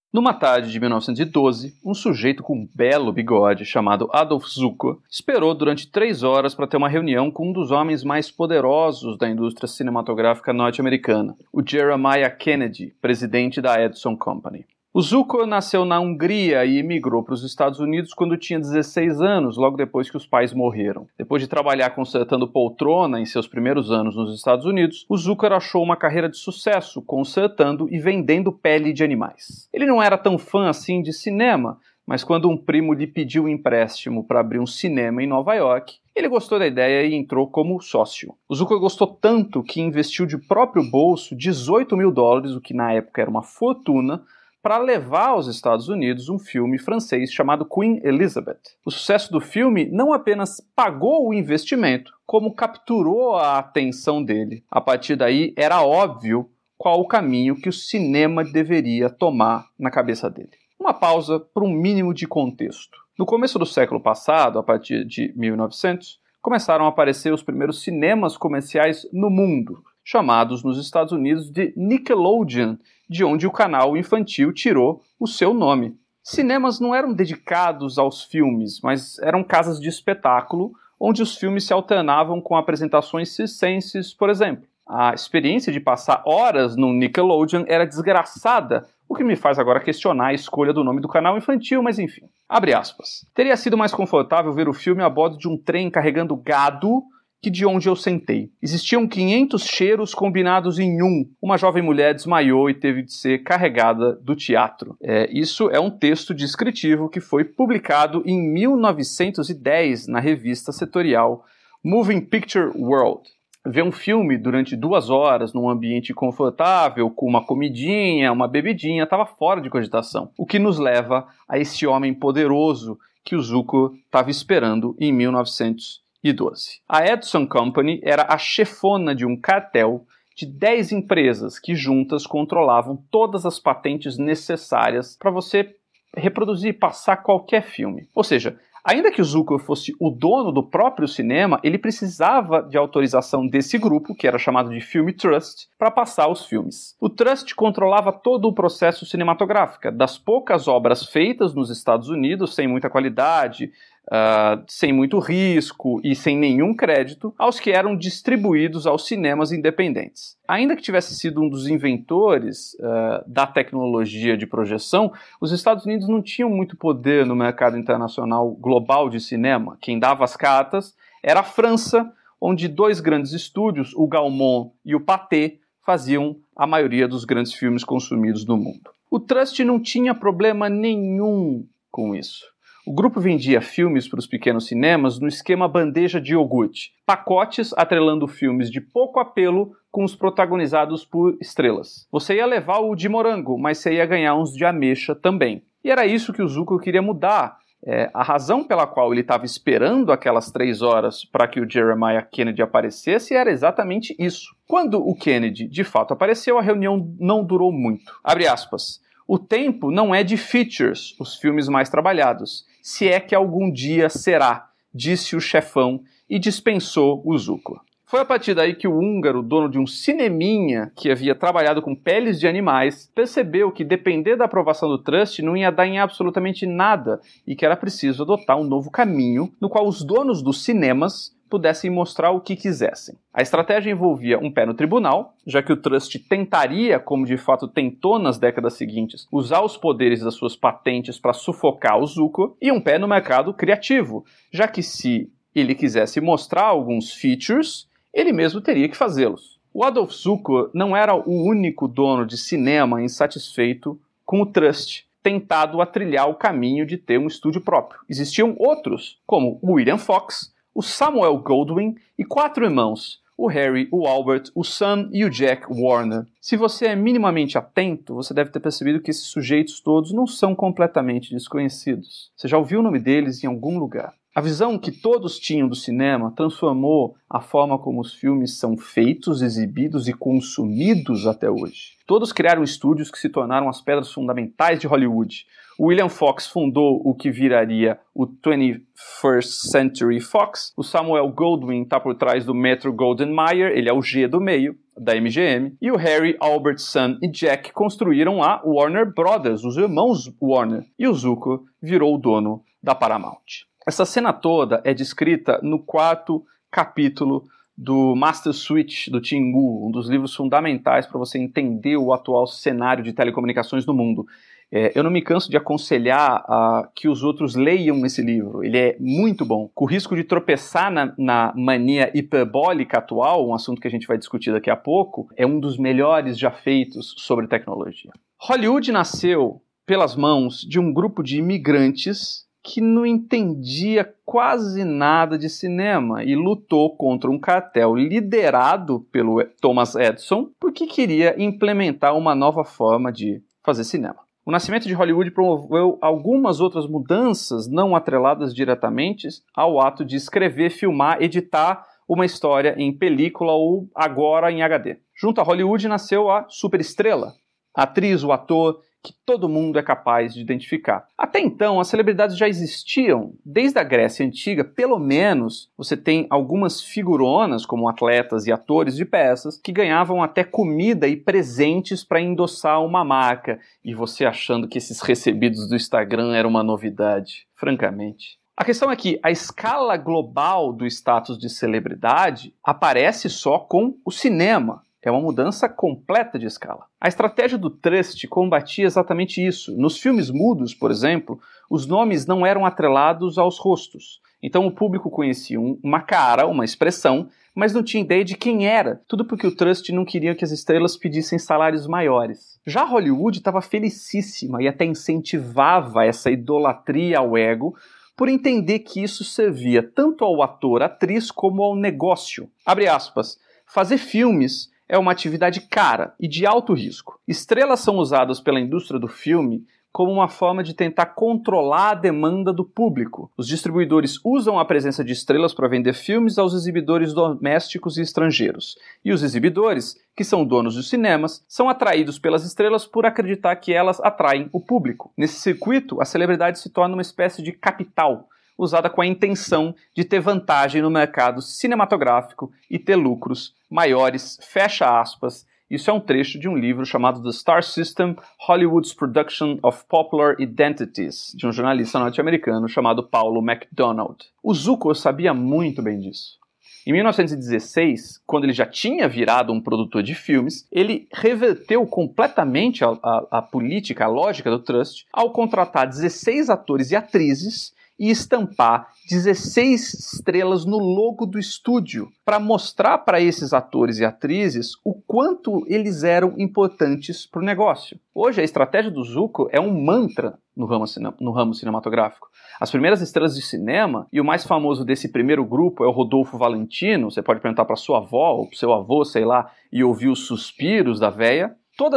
Numa tarde de 1912, um sujeito com um belo bigode chamado Adolf Zucker esperou durante 3 horas para ter uma reunião com um dos homens mais poderosos da indústria cinematográfica norte-americana, o Jeremiah Kennedy, presidente da Edison Company. O Zucker nasceu na Hungria e emigrou para os Estados Unidos quando tinha 16 anos, logo depois que os pais morreram. Depois de trabalhar consertando poltrona em seus primeiros anos nos Estados Unidos, o Zucker achou uma carreira de sucesso consertando e vendendo pele de animais. Ele não era tão fã assim de cinema, mas quando um primo lhe pediu um empréstimo para abrir um cinema em Nova York, ele gostou da ideia e entrou como sócio. O Zucker gostou tanto que investiu de próprio bolso $18 mil, o que na época era uma fortuna, para levar aos Estados Unidos um filme francês chamado Queen Elizabeth. O sucesso do filme não apenas pagou o investimento, como capturou a atenção dele. A partir daí, era óbvio qual o caminho que o cinema deveria tomar na cabeça dele. Uma pausa para um mínimo de contexto. No começo do século passado, a partir de 1900, começaram a aparecer os primeiros cinemas comerciais no mundo, chamados nos Estados Unidos de Nickelodeon, de onde o canal infantil tirou o seu nome. Cinemas não eram dedicados aos filmes, mas eram casas de espetáculo, onde os filmes se alternavam com apresentações circenses, por exemplo. A experiência de passar horas no Nickelodeon era desgraçada, o que me faz agora questionar a escolha do nome do canal infantil, mas enfim. Abre aspas. Teria sido mais confortável ver o filme a bordo de um trem carregando gado que de onde eu sentei. Existiam 500 cheiros combinados em um. Uma jovem mulher desmaiou e teve de ser carregada do teatro. Isso é um texto descritivo que foi publicado em 1910 na revista setorial Moving Picture World. Ver um filme durante 2 horas num ambiente confortável, com uma comidinha, uma bebidinha, estava fora de cogitação. O que nos leva a esse homem poderoso que o Zucker estava esperando em 1912. A Edison Company era a chefona de um cartel de 10 empresas que juntas controlavam todas as patentes necessárias para você reproduzir e passar qualquer filme. Ou seja, ainda que o Zucker fosse o dono do próprio cinema, ele precisava de autorização desse grupo, que era chamado de Film Trust, para passar os filmes. O Trust controlava todo o processo cinematográfico, das poucas obras feitas nos Estados Unidos, sem muita qualidade, sem muito risco e sem nenhum crédito, aos que eram distribuídos aos cinemas independentes. Ainda que tivesse sido um dos inventores da tecnologia de projeção, os Estados Unidos não tinham muito poder no mercado internacional global de cinema. Quem dava as cartas era a França, onde 2 grandes estúdios, o Gaumont e o Pathé, faziam a maioria dos grandes filmes consumidos no mundo. O Trust não tinha problema nenhum com isso. O grupo vendia filmes para os pequenos cinemas no esquema bandeja de iogurte, pacotes atrelando filmes de pouco apelo com os protagonizados por estrelas. Você ia levar o de morango, mas você ia ganhar uns de ameixa também. E era isso que o Zucker queria mudar. A razão pela qual ele estava esperando aquelas 3 horas para que o Jeremiah Kennedy aparecesse era exatamente isso. Quando o Kennedy de fato apareceu, a reunião não durou muito. Abre aspas. O tempo não é de features, os filmes mais trabalhados, se é que algum dia será, disse o chefão e dispensou o Zucker. Foi a partir daí que o húngaro, dono de um cineminha que havia trabalhado com peles de animais, percebeu que depender da aprovação do Trust não ia dar em absolutamente nada e que era preciso adotar um novo caminho no qual os donos dos cinemas pudessem mostrar o que quisessem. A estratégia envolvia um pé no tribunal, já que o Trust tentaria, como de fato tentou nas décadas seguintes, usar os poderes das suas patentes para sufocar o Zucker, e um pé no mercado criativo, já que se ele quisesse mostrar alguns features, ele mesmo teria que fazê-los. O Adolf Zucker não era o único dono de cinema insatisfeito com o Trust, tentado a trilhar o caminho de ter um estúdio próprio. Existiam outros, como o William Fox, o Samuel Goldwyn e 4 irmãos, o Harry, o Albert, o Sam e o Jack Warner. Se você é minimamente atento, você deve ter percebido que esses sujeitos todos não são completamente desconhecidos. Você já ouviu o nome deles em algum lugar. A visão que todos tinham do cinema transformou a forma como os filmes são feitos, exibidos e consumidos até hoje. Todos criaram estúdios que se tornaram as pedras fundamentais de Hollywood. O William Fox fundou o que viraria o 21st Century Fox. O Samuel Goldwyn está por trás do Metro-Goldwyn-Mayer, ele é o G do meio, da MGM. E o Harry, Albert, Sam e Jack construíram a Warner Brothers, os irmãos Warner. E o Zuko virou o dono da Paramount. Essa cena toda é descrita no 4º capítulo do Master Switch, do Tim Wu, um dos livros fundamentais para você entender o atual cenário de telecomunicações no mundo. Eu não me canso de aconselhar que os outros leiam esse livro. Ele é muito bom. Com o risco de tropeçar na mania hiperbólica atual, um assunto que a gente vai discutir daqui a pouco, é um dos melhores já feitos sobre tecnologia. Hollywood nasceu pelas mãos de um grupo de imigrantes que não entendia quase nada de cinema e lutou contra um cartel liderado pelo Thomas Edison porque queria implementar uma nova forma de fazer cinema. O nascimento de Hollywood promoveu algumas outras mudanças não atreladas diretamente ao ato de escrever, filmar, editar uma história em película ou agora em HD. Junto a Hollywood nasceu a superestrela, a atriz, o ator, que todo mundo é capaz de identificar. Até então, as celebridades já existiam. Desde a Grécia Antiga, pelo menos, você tem algumas figuronas, como atletas e atores de peças, que ganhavam até comida e presentes para endossar uma marca. E você achando que esses recebidos do Instagram eram uma novidade. Francamente. A questão é que a escala global do status de celebridade aparece só com o cinema. É uma mudança completa de escala. A estratégia do Trust combatia exatamente isso. Nos filmes mudos, por exemplo, os nomes não eram atrelados aos rostos. Então o público conhecia uma cara, uma expressão, mas não tinha ideia de quem era. Tudo porque o Trust não queria que as estrelas pedissem salários maiores. Já Hollywood estava felicíssima e até incentivava essa idolatria ao ego por entender que isso servia tanto ao ator, atriz, como ao negócio. Abre aspas. Fazer filmes é uma atividade cara e de alto risco. Estrelas são usadas pela indústria do filme como uma forma de tentar controlar a demanda do público. Os distribuidores usam a presença de estrelas para vender filmes aos exibidores domésticos e estrangeiros. E os exibidores, que são donos dos cinemas, são atraídos pelas estrelas por acreditar que elas atraem o público. Nesse circuito, a celebridade se torna uma espécie de capital, usada com a intenção de ter vantagem no mercado cinematográfico e ter lucros maiores, fecha aspas. Isso é um trecho de um livro chamado The Star System, Hollywood's Production of Popular Identities, de um jornalista norte-americano chamado Paulo MacDonald. O Zuko sabia muito bem disso. Em 1916, quando ele já tinha virado um produtor de filmes, ele reverteu completamente a política, a lógica do Trust, ao contratar 16 atores e atrizes e estampar 16 estrelas no logo do estúdio para mostrar para esses atores e atrizes o quanto eles eram importantes para o negócio. Hoje, a estratégia do Zuko é um mantra no ramo cinematográfico. As primeiras estrelas de cinema, e o mais famoso desse primeiro grupo é o Rodolfo Valentino, você pode perguntar para sua avó ou para seu avô, sei lá, e ouvir os suspiros da véia.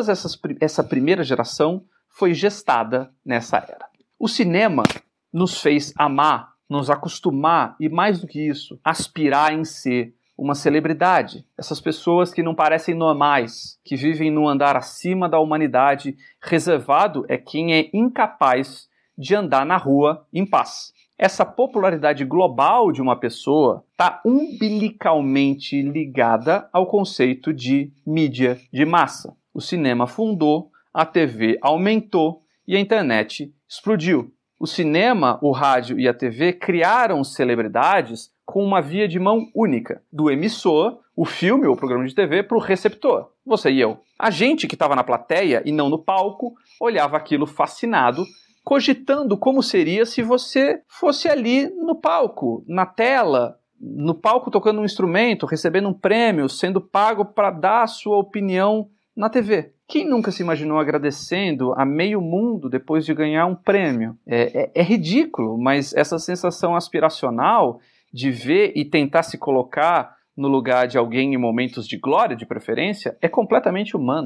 Essa primeira geração foi gestada nessa era. O cinema nos fez amar, nos acostumar e, mais do que isso, aspirar em ser uma celebridade. Essas pessoas que não parecem normais, que vivem num andar acima da humanidade, reservado é quem é incapaz de andar na rua em paz. Essa popularidade global de uma pessoa está umbilicalmente ligada ao conceito de mídia de massa. O cinema afundou, a TV aumentou e a internet explodiu. O cinema, o rádio e a TV criaram celebridades com uma via de mão única, do emissor, o filme ou o programa de TV, para o receptor, você e eu. A gente que estava na plateia e não no palco, olhava aquilo fascinado, cogitando como seria se você fosse ali no palco, na tela, no palco tocando um instrumento, recebendo um prêmio, sendo pago para dar a sua opinião na TV. Quem nunca se imaginou agradecendo a meio mundo depois de ganhar um prêmio? É ridículo, mas essa sensação aspiracional de ver e tentar se colocar no lugar de alguém em momentos de glória, de preferência, é completamente humano.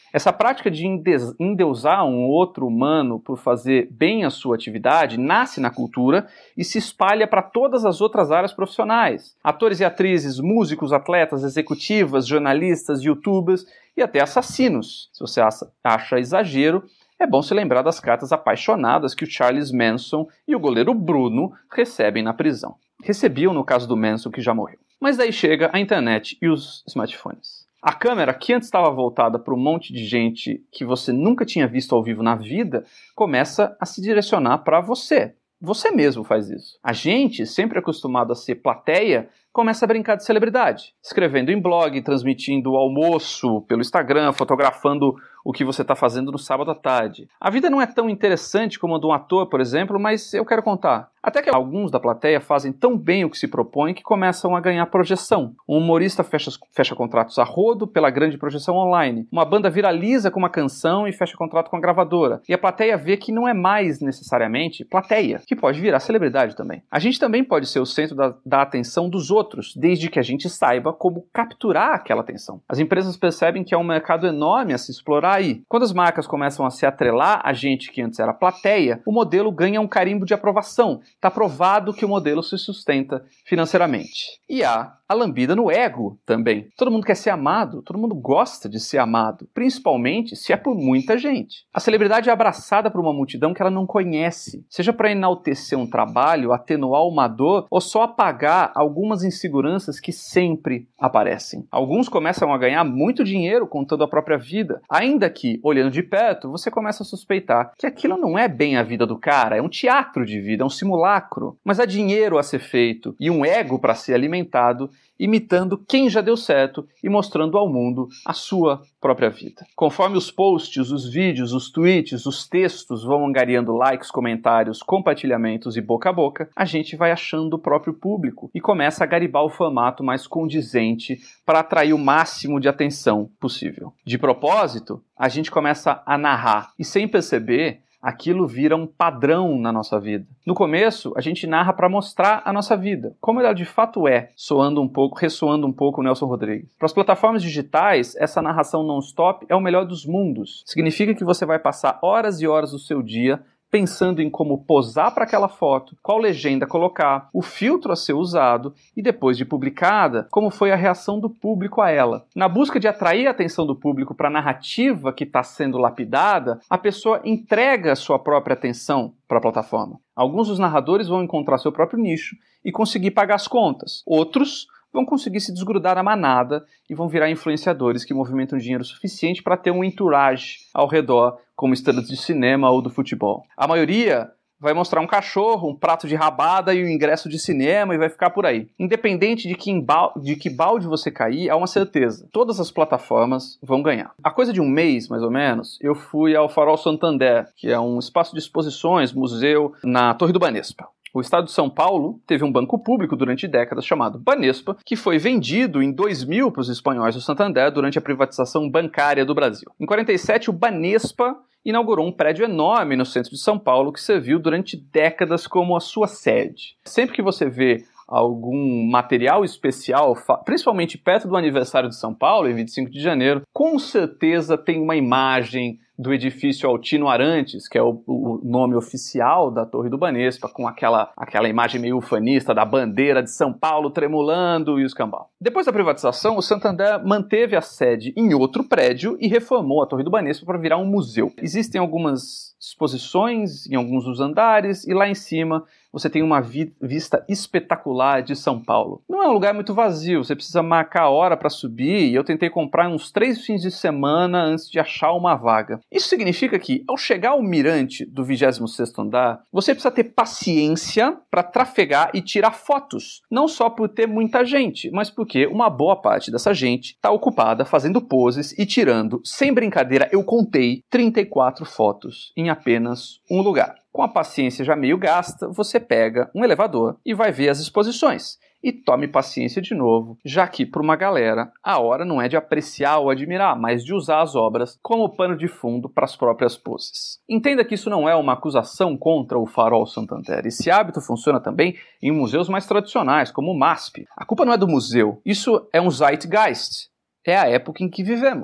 Essa prática de endeusar um outro humano por fazer bem a sua atividade nasce na cultura e se espalha para todas as outras áreas profissionais. Atores e atrizes, músicos, atletas, executivas, jornalistas, youtubers e até assassinos. Se você acha exagero, é bom se lembrar das cartas apaixonadas que o Charles Manson e o goleiro Bruno recebem na prisão. Recebiam no caso do Manson, que já morreu. Mas daí chega a internet e os smartphones. A câmera, que antes estava voltada para um monte de gente que você nunca tinha visto ao vivo na vida, começa a se direcionar para você. Você mesmo faz isso. A gente, sempre acostumado a ser plateia, começa a brincar de celebridade. Escrevendo em blog, transmitindo o almoço pelo Instagram, fotografando o que você está fazendo no sábado à tarde. A vida não é tão interessante como a de um ator, por exemplo, mas eu quero contar. Até que alguns da plateia fazem tão bem o que se propõe que começam a ganhar projeção. Um humorista fecha contratos a rodo pela grande projeção online. Uma banda viraliza com uma canção e fecha contrato com a gravadora. E a plateia vê que não é mais necessariamente plateia, que pode virar celebridade também. A gente também pode ser o centro da atenção dos outros, desde que a gente saiba como capturar aquela atenção. As empresas percebem que há um mercado enorme a se explorar aí. Quando as marcas começam a se atrelar a gente que antes era plateia, o modelo ganha um carimbo de aprovação. Está provado que o modelo se sustenta financeiramente. E há a lambida no ego também. Todo mundo quer ser amado, todo mundo gosta de ser amado, principalmente se é por muita gente. A celebridade é abraçada por uma multidão que ela não conhece, seja para enaltecer um trabalho, atenuar uma dor ou só apagar algumas inseguranças que sempre aparecem. Alguns começam a ganhar muito dinheiro contando a própria vida, ainda que, olhando de perto, você começa a suspeitar que aquilo não é bem a vida do cara, é um teatro de vida, é um simulacro. Mas há dinheiro a ser feito e um ego para ser alimentado, imitando quem já deu certo e mostrando ao mundo a sua própria vida. Conforme os posts, os vídeos, os tweets, os textos vão angariando likes, comentários, compartilhamentos e boca a boca, a gente vai achando o próprio público e começa a garibar o formato mais condizente para atrair o máximo de atenção possível. De propósito, a gente começa a narrar e, sem perceber, aquilo vira um padrão na nossa vida. No começo, a gente narra para mostrar a nossa vida, como ela de fato é, ressoando um pouco o Nelson Rodrigues. Para as plataformas digitais, essa narração non-stop é o melhor dos mundos. Significa que você vai passar horas e horas do seu dia pensando em como posar para aquela foto, qual legenda colocar, o filtro a ser usado e, depois de publicada, como foi a reação do público a ela. Na busca de atrair a atenção do público para a narrativa que está sendo lapidada, a pessoa entrega a sua própria atenção para a plataforma. Alguns dos narradores vão encontrar seu próprio nicho e conseguir pagar as contas. Outros vão conseguir se desgrudar da manada e vão virar influenciadores que movimentam dinheiro suficiente para ter um entourage ao redor, como estrelas de cinema ou do futebol. A maioria vai mostrar um cachorro, um prato de rabada e um ingresso de cinema e vai ficar por aí. Independente de que balde você cair, há uma certeza: todas as plataformas vão ganhar. Há coisa de um mês, mais ou menos, eu fui ao Farol Santander, que é um espaço de exposições, museu, na Torre do Banespa. O estado de São Paulo teve um banco público durante décadas chamado Banespa, que foi vendido em 2000 para os espanhóis do Santander durante a privatização bancária do Brasil. Em 47, o Banespa inaugurou um prédio enorme no centro de São Paulo que serviu durante décadas como a sua sede. Sempre que você vê algum material especial, principalmente perto do aniversário de São Paulo, em 25 de janeiro, com certeza tem uma imagem do edifício Altino Arantes, que é o nome oficial da Torre do Banespa, com aquela imagem meio ufanista da bandeira de São Paulo tremulando e o escambau. Depois da privatização, o Santander manteve a sede em outro prédio e reformou a Torre do Banespa para virar um museu. Existem algumas exposições em alguns dos andares e lá em cima você tem uma vista espetacular de São Paulo. Não é um lugar muito vazio, você precisa marcar a hora para subir e eu tentei comprar uns 3 fins de semana antes de achar uma vaga. Isso significa que, ao chegar ao mirante do 26º andar, você precisa ter paciência para trafegar e tirar fotos. Não só por ter muita gente, mas porque uma boa parte dessa gente está ocupada fazendo poses e tirando, sem brincadeira, eu contei 34 fotos em apenas um lugar. Com a paciência já meio gasta, você pega um elevador e vai ver as exposições. E tome paciência de novo, já que para uma galera a hora não é de apreciar ou admirar, mas de usar as obras como pano de fundo para as próprias poses. Entenda que isso não é uma acusação contra o Farol Santander. Esse hábito funciona também em museus mais tradicionais, como o MASP. A culpa não é do museu, isso é um zeitgeist. É a época em que vivemos.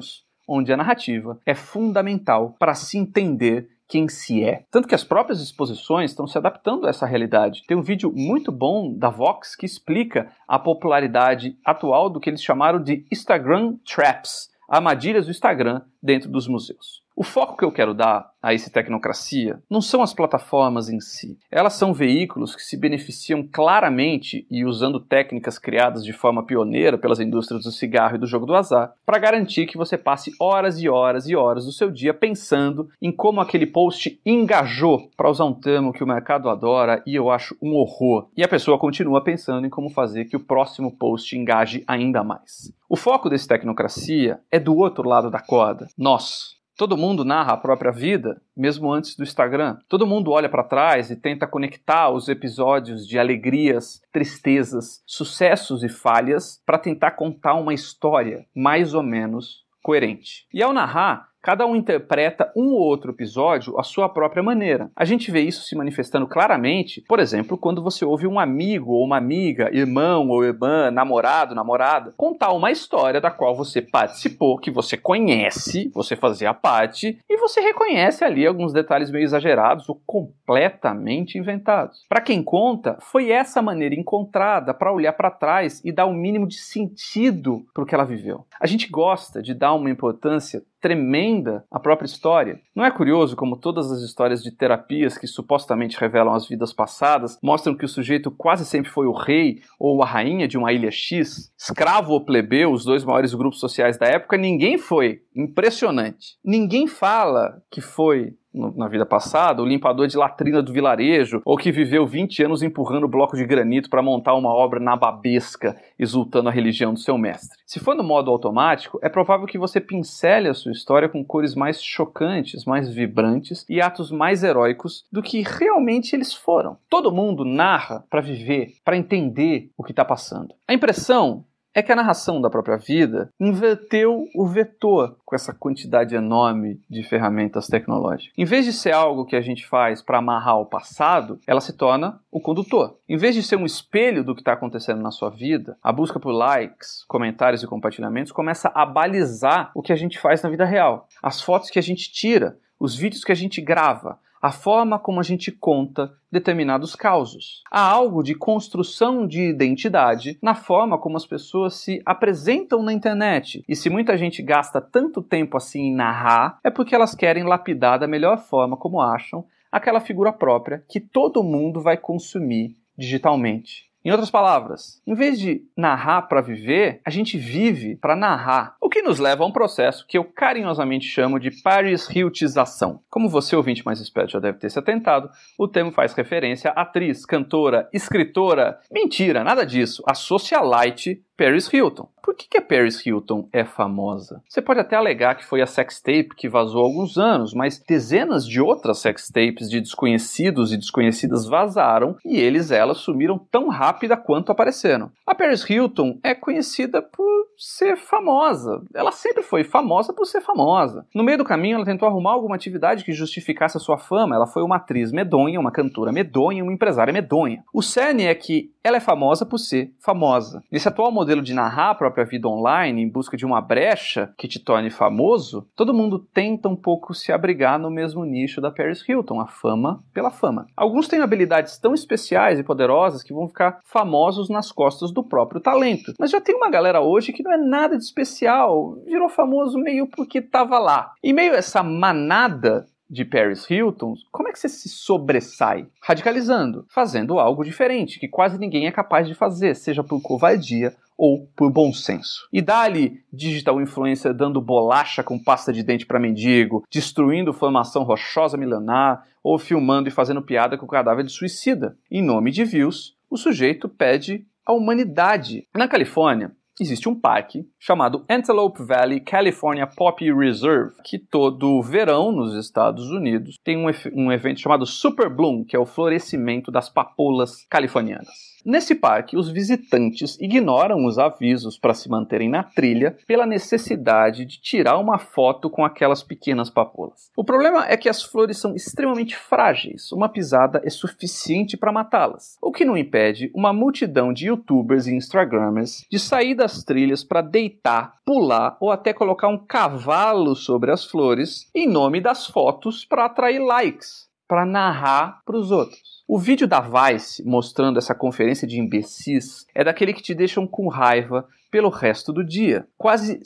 onde a narrativa é fundamental para se entender quem se é. Tanto que as próprias exposições estão se adaptando a essa realidade. Tem um vídeo muito bom da Vox que explica a popularidade atual do que eles chamaram de Instagram Traps, armadilhas do Instagram dentro dos museus. O foco que eu quero dar a esse Tecnocracia não são as plataformas em si. Elas são veículos que se beneficiam claramente e usando técnicas criadas de forma pioneira pelas indústrias do cigarro e do jogo do azar para garantir que você passe horas e horas e horas do seu dia pensando em como aquele post engajou, para usar um termo que o mercado adora e eu acho um horror. E a pessoa continua pensando em como fazer que o próximo post engaje ainda mais. O foco desse Tecnocracia é do outro lado da corda, nós. Todo mundo narra a própria vida, mesmo antes do Instagram. Todo mundo olha para trás e tenta conectar os episódios de alegrias, tristezas, sucessos e falhas para tentar contar uma história mais ou menos coerente. E ao narrar, cada um interpreta um ou outro episódio à sua própria maneira. A gente vê isso se manifestando claramente, por exemplo, quando você ouve um amigo ou uma amiga, irmão ou irmã, namorado, namorada, contar uma história da qual você participou, que você conhece, você fazia parte, e você reconhece ali alguns detalhes meio exagerados ou completamente inventados. Para quem conta, foi essa maneira encontrada para olhar para trás e dar o mínimo de sentido para o que ela viveu. A gente gosta de dar uma importância tremenda à própria história. Não é curioso como todas as histórias de terapias que supostamente revelam as vidas passadas mostram que o sujeito quase sempre foi o rei ou a rainha de uma ilha X? Escravo ou plebeu, os dois maiores grupos sociais da época, ninguém foi. Impressionante. Ninguém fala que foi na vida passada, o limpador de latrina do vilarejo, ou que viveu 20 anos empurrando bloco de granito para montar uma obra nababesca, exultando a religião do seu mestre. Se for no modo automático, é provável que você pincele a sua história com cores mais chocantes, mais vibrantes e atos mais heróicos do que realmente eles foram. Todo mundo narra para viver, para entender o que está passando. A impressão é que a narração da própria vida inverteu o vetor com essa quantidade enorme de ferramentas tecnológicas. Em vez de ser algo que a gente faz para amarrar o passado, ela se torna o condutor. Em vez de ser um espelho do que está acontecendo na sua vida, a busca por likes, comentários e compartilhamentos começa a balizar o que a gente faz na vida real. As fotos que a gente tira, os vídeos que a gente grava, a forma como a gente conta determinados causos. Há algo de construção de identidade na forma como as pessoas se apresentam na internet. E se muita gente gasta tanto tempo assim em narrar, é porque elas querem lapidar da melhor forma como acham aquela figura própria que todo mundo vai consumir digitalmente. Em outras palavras, em vez de narrar para viver, a gente vive para narrar. O que nos leva a um processo que eu carinhosamente chamo de Paris Hiltização. Como você, ouvinte mais esperto, já deve ter se atentado, o termo faz referência à atriz, cantora, escritora. Mentira, nada disso. A socialite Paris Hilton. Por que a Paris Hilton é famosa? Você pode até alegar que foi a sextape que vazou há alguns anos, mas dezenas de outras sextapes de desconhecidos e desconhecidas vazaram e elas sumiram tão rápida quanto apareceram. A Paris Hilton é conhecida por ser famosa. Ela sempre foi famosa por ser famosa. No meio do caminho, ela tentou arrumar alguma atividade que justificasse a sua fama. Ela foi uma atriz medonha, uma cantora medonha, uma empresária medonha. O cerne é que ela é famosa por ser famosa. Nesse atual modelo de narrar a própria vida online em busca de uma brecha que te torne famoso, todo mundo tenta um pouco se abrigar no mesmo nicho da Paris Hilton, a fama pela fama. Alguns têm habilidades tão especiais e poderosas que vão ficar famosos nas costas do próprio talento. Mas já tem uma galera hoje que não é nada de especial, virou famoso meio porque tava lá. E meio essa manada de Paris Hilton, como é que você se sobressai? Radicalizando, fazendo algo diferente, que quase ninguém é capaz de fazer, seja por covardia ou por bom senso. E dá-lhe digital influencer dando bolacha com pasta de dente para mendigo, destruindo formação rochosa milenar, ou filmando e fazendo piada com o cadáver de suicida. Em nome de views, o sujeito pede a humanidade. Na Califórnia, existe um parque chamado Antelope Valley California Poppy Reserve, que todo verão nos Estados Unidos tem um evento chamado Super Bloom, que é o florescimento das papoulas californianas. Nesse parque, os visitantes ignoram os avisos para se manterem na trilha pela necessidade de tirar uma foto com aquelas pequenas papoulas. O problema é que as flores são extremamente frágeis, uma pisada é suficiente para matá-las, o que não impede uma multidão de youtubers e instagramers de sair das trilhas para deitar, pular ou até colocar um cavalo sobre as flores em nome das fotos para atrair likes, para narrar para os outros. O vídeo da Vice mostrando essa conferência de imbecis é daquele que te deixam com raiva pelo resto do dia. Quase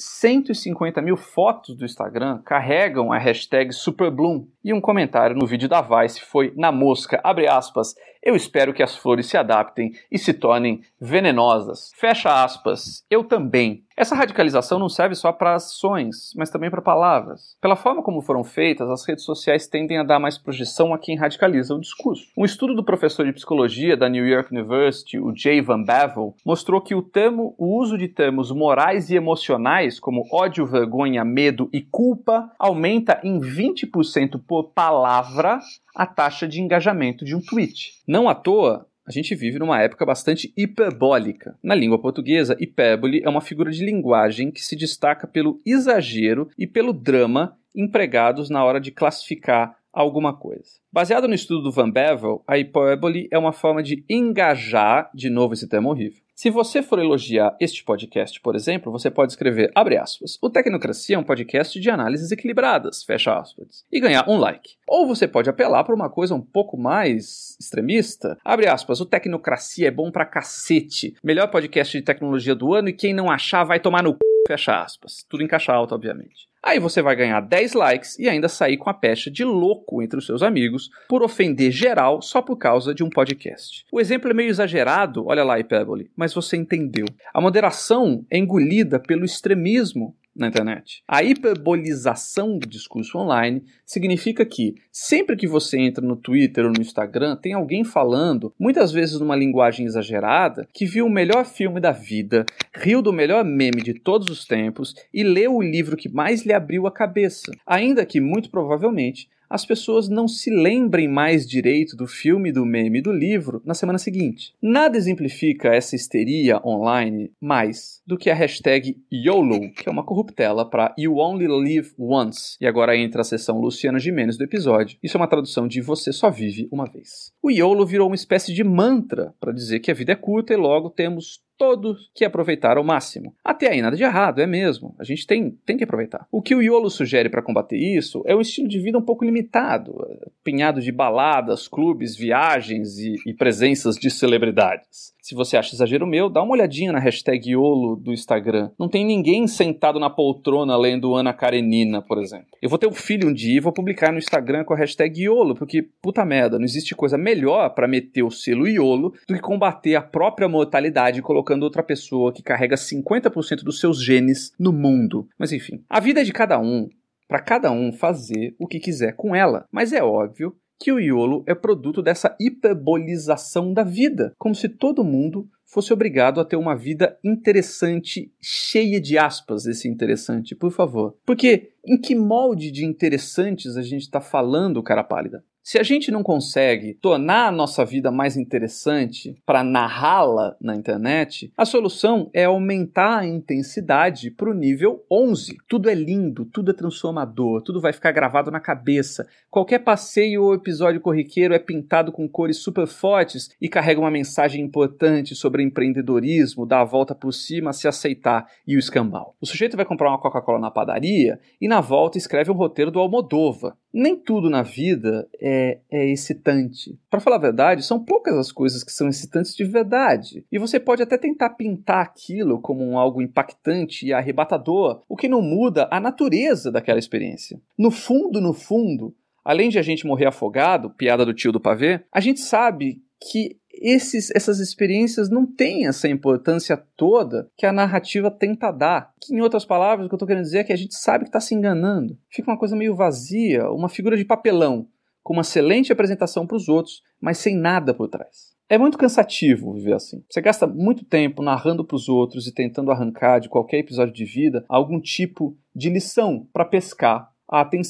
150 mil fotos do Instagram carregam a hashtag SuperBloom. E um comentário no vídeo da Vice foi, na mosca, abre aspas, eu espero que as flores se adaptem e se tornem venenosas. Fecha aspas, eu também. Essa radicalização não serve só para ações, mas também para palavras. Pela forma como foram feitas, as redes sociais tendem a dar mais projeção a quem radicaliza o discurso. Um estudo do professor de psicologia da New York University, o Jay Van Bavel, mostrou que o uso de termos morais e emocionais, como ódio, vergonha, medo e culpa, aumenta em 20% por palavra a taxa de engajamento de um tweet. Não à toa, a gente vive numa época bastante hiperbólica. Na língua portuguesa, hipérbole é uma figura de linguagem que se destaca pelo exagero e pelo drama empregados na hora de classificar alguma coisa. Baseado no estudo do Van Bavel, a hipérbole é uma forma de engajar, de novo esse termo horrível. Se você for elogiar este podcast, por exemplo, você pode escrever, abre aspas, o Tecnocracia é um podcast de análises equilibradas, fecha aspas, e ganhar um like. Ou você pode apelar para uma coisa um pouco mais extremista, abre aspas, o Tecnocracia é bom pra cacete, melhor podcast de tecnologia do ano e quem não achar vai tomar no c... fecha aspas. Tudo em caixa alta, obviamente. Aí você vai ganhar 10 likes e ainda sair com a pecha de louco entre os seus amigos por ofender geral só por causa de um podcast. O exemplo é meio exagerado, olha lá, hipérbole, mas você entendeu. A moderação é engolida pelo extremismo na internet. A hiperbolização do discurso online significa que sempre que você entra no Twitter ou no Instagram, tem alguém falando, muitas vezes numa linguagem exagerada, que viu o melhor filme da vida, riu do melhor meme de todos os tempos e leu o livro que mais lhe abriu a cabeça. Ainda que, muito provavelmente, as pessoas não se lembrem mais direito do filme, do meme e do livro na semana seguinte. Nada exemplifica essa histeria online mais do que a hashtag YOLO, que é uma corruptela para You Only Live Once. E agora entra a seção Luciana Gimenez do episódio. Isso é uma tradução de Você Só Vive Uma Vez. O YOLO virou uma espécie de mantra para dizer que a vida é curta e logo temos todos que aproveitar ao máximo. Até aí nada de errado, é mesmo. A gente tem que aproveitar. O que o YOLO sugere para combater isso é um estilo de vida um pouco limitado, apinhado de baladas, clubes, viagens e presenças de celebridades. Se você acha exagero meu, dá uma olhadinha na hashtag YOLO do Instagram. Não tem ninguém sentado na poltrona lendo Ana Karenina, por exemplo. Eu vou ter um filho um dia e vou publicar no Instagram com a hashtag YOLO, porque, puta merda, não existe coisa melhor para meter o selo YOLO do que combater a própria mortalidade colocando outra pessoa que carrega 50% dos seus genes no mundo. Mas enfim, a vida é de cada um, para cada um fazer o que quiser com ela. Mas é óbvio que o YOLO é produto dessa hiperbolização da vida, como se todo mundo fosse obrigado a ter uma vida interessante, cheia de aspas, esse interessante, por favor. Porque em que molde de interessantes a gente está falando, cara pálida? Se a gente não consegue tornar a nossa vida mais interessante para narrá-la na internet, a solução é aumentar a intensidade para o nível 11. Tudo é lindo, tudo é transformador, tudo vai ficar gravado na cabeça. Qualquer passeio ou episódio corriqueiro é pintado com cores super fortes e carrega uma mensagem importante sobre empreendedorismo, dar a volta por cima, se aceitar e o escambau. O sujeito vai comprar uma Coca-Cola na padaria e na volta escreve um roteiro do Almodóvar. Nem tudo na vida é excitante. Para falar a verdade, são poucas as coisas que são excitantes de verdade. E você pode até tentar pintar aquilo como algo impactante e arrebatador, o que não muda a natureza daquela experiência. No fundo, além de a gente morrer afogado, piada do tio do pavê, a gente sabe que essas experiências não têm essa importância toda que a narrativa tenta dar. Que, em outras palavras, o que eu estou querendo dizer é que a gente sabe que está se enganando. Fica uma coisa meio vazia, uma figura de papelão, com uma excelente apresentação para os outros, mas sem nada por trás. É muito cansativo viver assim. Você gasta muito tempo narrando para os outros e tentando arrancar de qualquer episódio de vida algum tipo de lição para pescar a atenção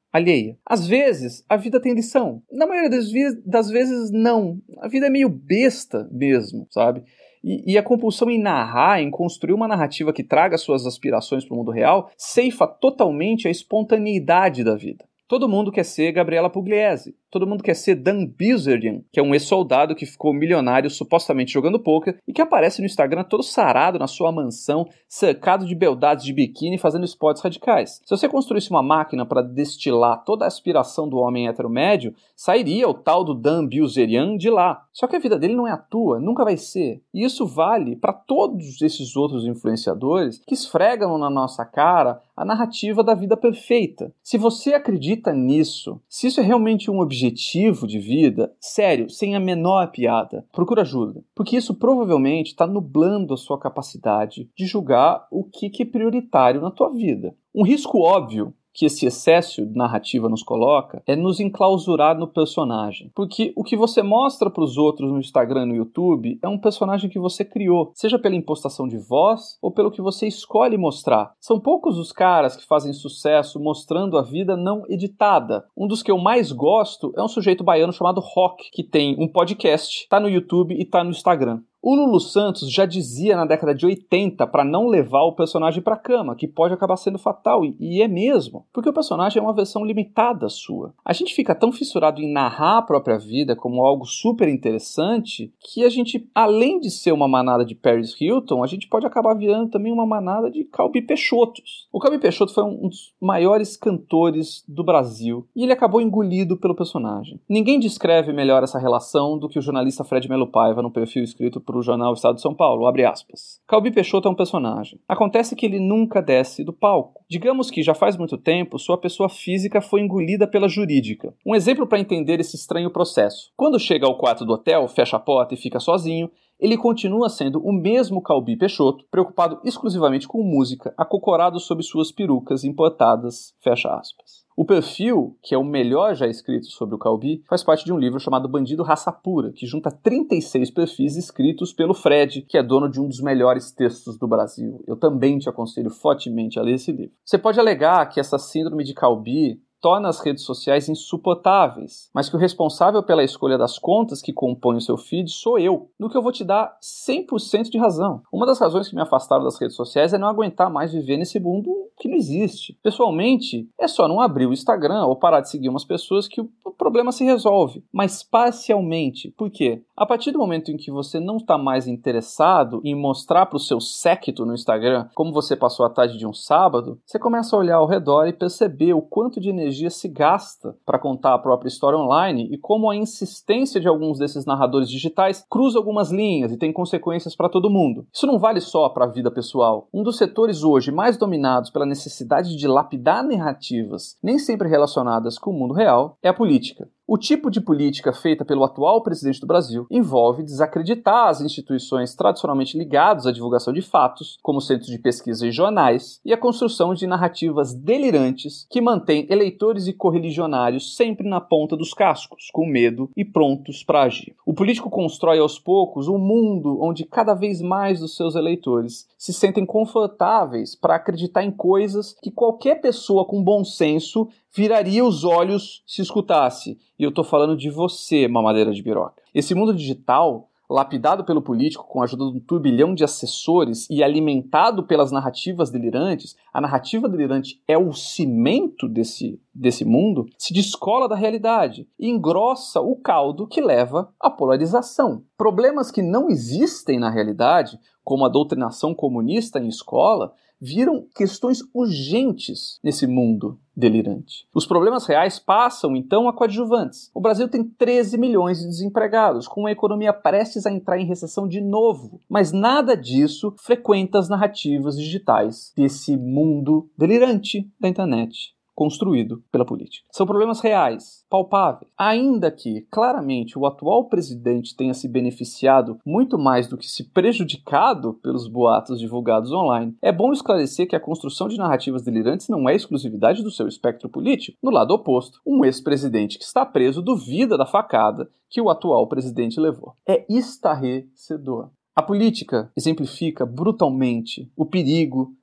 alheia. Às vezes, a vida tem lição. Na maioria das vezes, não. A vida é meio besta mesmo, sabe? E a compulsão em narrar, em construir uma narrativa que traga suas aspirações para o mundo real, ceifa totalmente a espontaneidade da vida. Todo mundo quer ser Gabriela Pugliese. Todo mundo quer ser Dan Bilzerian, que é um ex-soldado que ficou milionário supostamente jogando poker e que aparece no Instagram todo sarado na sua mansão, cercado de beldades de biquíni fazendo esportes radicais. Se você construísse uma máquina para destilar toda a aspiração do homem hétero médio, sairia o tal do Dan Bilzerian de lá. Só que a vida dele não é a tua, nunca vai ser. E isso vale para todos esses outros influenciadores que esfregam na nossa cara a narrativa da vida perfeita. Se você acredita nisso, se isso é realmente um objetivo de vida, sério, sem a menor piada, procura ajuda. Porque isso provavelmente está nublando a sua capacidade de julgar o que é prioritário na tua vida. Um risco óbvio que esse excesso de narrativa nos coloca é nos enclausurar no personagem. Porque o que você mostra para os outros no Instagram e no YouTube é um personagem que você criou, seja pela impostação de voz ou pelo que você escolhe mostrar. São poucos os caras que fazem sucesso mostrando a vida não editada. Um dos que eu mais gosto é um sujeito baiano chamado Rock, que tem um podcast, tá no YouTube e tá no Instagram. O Lulu Santos já dizia na década de 80 para não levar o personagem para a cama, que pode acabar sendo fatal, e é mesmo, porque o personagem é uma versão limitada sua. A gente fica tão fissurado em narrar a própria vida como algo super interessante que a gente, além de ser uma manada de Paris Hilton, a gente pode acabar virando também uma manada de Calbi Peixotos. O Calbi Peixoto foi um dos maiores cantores do Brasil e ele acabou engolido pelo personagem. Ninguém descreve melhor essa relação do que o jornalista Fred Melo Paiva no perfil escrito para o jornal Estado de São Paulo, abre aspas. Calbi Peixoto é um personagem. Acontece que ele nunca desce do palco. Digamos que já faz muito tempo sua pessoa física foi engolida pela jurídica. Um exemplo para entender esse estranho processo. Quando chega ao quarto do hotel, fecha a porta e fica sozinho, ele continua sendo o mesmo Calbi Peixoto, preocupado exclusivamente com música, acocorado sob suas perucas importadas, fecha aspas. O perfil, que é o melhor já escrito sobre o Calbi, faz parte de um livro chamado Bandido Raça Pura, que junta 36 perfis escritos pelo Fred, que é dono de um dos melhores textos do Brasil. Eu também te aconselho fortemente a ler esse livro. Você pode alegar que essa síndrome de Calbi torna as redes sociais insuportáveis, mas que o responsável pela escolha das contas que compõem o seu feed sou eu, no que eu vou te dar 100% de razão. Uma das razões que me afastaram das redes sociais é não aguentar mais viver nesse mundo que não existe. Pessoalmente, é só não abrir o Instagram ou parar de seguir umas pessoas que o problema se resolve, mas parcialmente. Por quê? A partir do momento em que você não está mais interessado em mostrar para o seu séquito no Instagram como você passou a tarde de um sábado, você começa a olhar ao redor e perceber o quanto de energia se gasta para contar a própria história online e como a insistência de alguns desses narradores digitais cruza algumas linhas e tem consequências para todo mundo. Isso não vale só para a vida pessoal. Um dos setores hoje mais dominados pela necessidade de lapidar narrativas nem sempre relacionadas com o mundo real é a política. O tipo de política feita pelo atual presidente do Brasil envolve desacreditar as instituições tradicionalmente ligadas à divulgação de fatos, como centros de pesquisa e jornais, e a construção de narrativas delirantes que mantêm eleitores e correligionários sempre na ponta dos cascos, com medo e prontos para agir. O político constrói aos poucos um mundo onde cada vez mais dos seus eleitores se sentem confortáveis para acreditar em coisas que qualquer pessoa com bom senso viraria os olhos se escutasse. E eu tô falando de você, mamadeira de piroca. Esse mundo digital, lapidado pelo político com a ajuda de um turbilhão de assessores e alimentado pelas narrativas delirantes, a narrativa delirante é o cimento desse mundo, se descola da realidade e engrossa o caldo que leva à polarização. Problemas que não existem na realidade, como a doutrinação comunista em escola, viram questões urgentes nesse mundo delirante. Os problemas reais passam, então, a coadjuvantes. O Brasil tem 13 milhões de desempregados, com a economia prestes a entrar em recessão de novo. Mas nada disso frequenta as narrativas digitais desse mundo delirante da internet, construído pela política. São problemas reais, palpáveis. Ainda que, claramente, o atual presidente tenha se beneficiado muito mais do que se prejudicado pelos boatos divulgados online, é bom esclarecer que a construção de narrativas delirantes não é exclusividade do seu espectro político. No lado oposto, um ex-presidente que está preso duvida da facada que o atual presidente levou. É estarrecedor. A política exemplifica brutalmente o perigo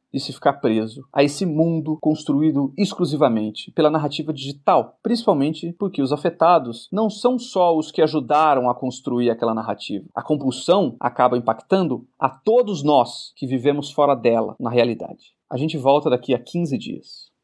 de se ficar preso a esse mundo construído exclusivamente pela narrativa digital, principalmente porque os afetados não são só os que ajudaram a construir aquela narrativa. A compulsão acaba impactando a todos nós que vivemos fora dela, na realidade. A gente volta daqui a 15 dias.